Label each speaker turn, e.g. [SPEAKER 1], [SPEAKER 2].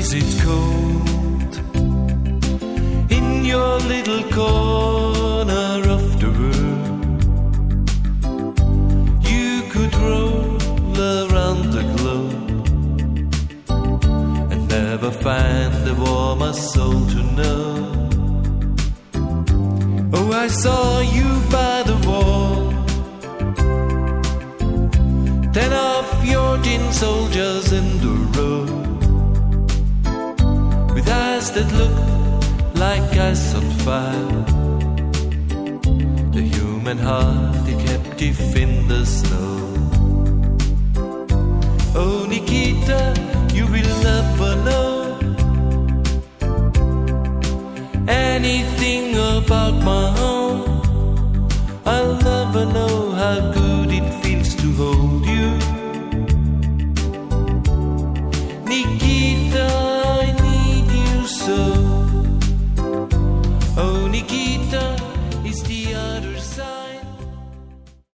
[SPEAKER 1] Is it cold in your little corner of the world? You could roll around the globe and never find a warmer soul to know. Oh, I saw you by the wall, 10 of your tin soldiers in the road, with eyes that look like ice on fire. The human heart, a captive in the snow. Oh, Nikita, you will never know anything about my home. I'll never know how good it feels to hold